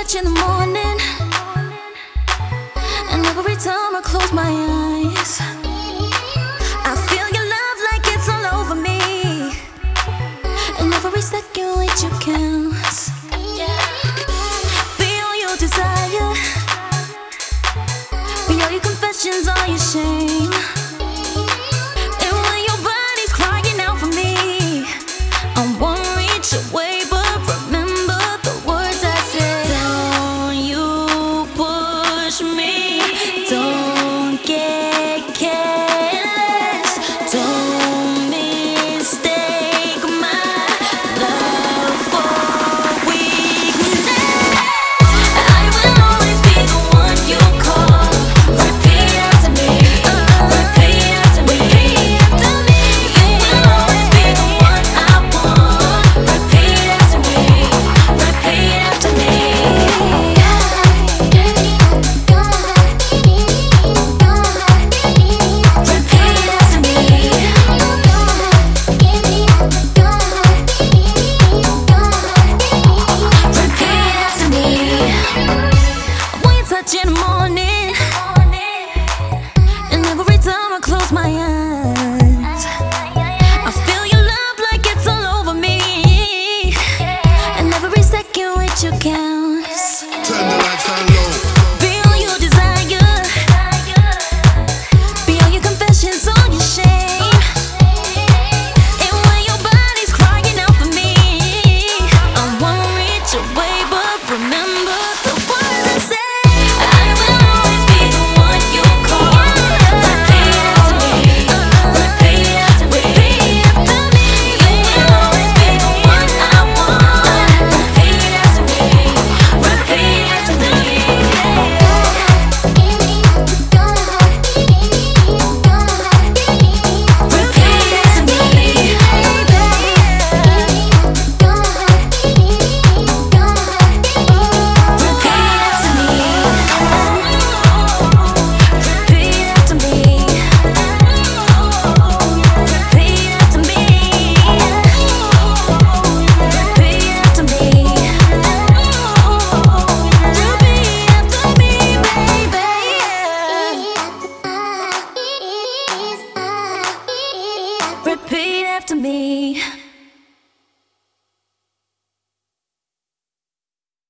touch in the morning, and every time I close my eyes, I feel your love like it's all over me, and every second with you counts. Be all your desire, be all your confessions, all your shame. And when your body's crying out for me, I won't reach away, but remember the words I said. Don't you push me, don't get careless, don't mistake my love for weakness. I will always be the one you call. Repeat after me, repeat after me, repeat after me. You will always be the one I want. Repeat after me, repeat after me. Touch in the morning, and every time I close my eyes,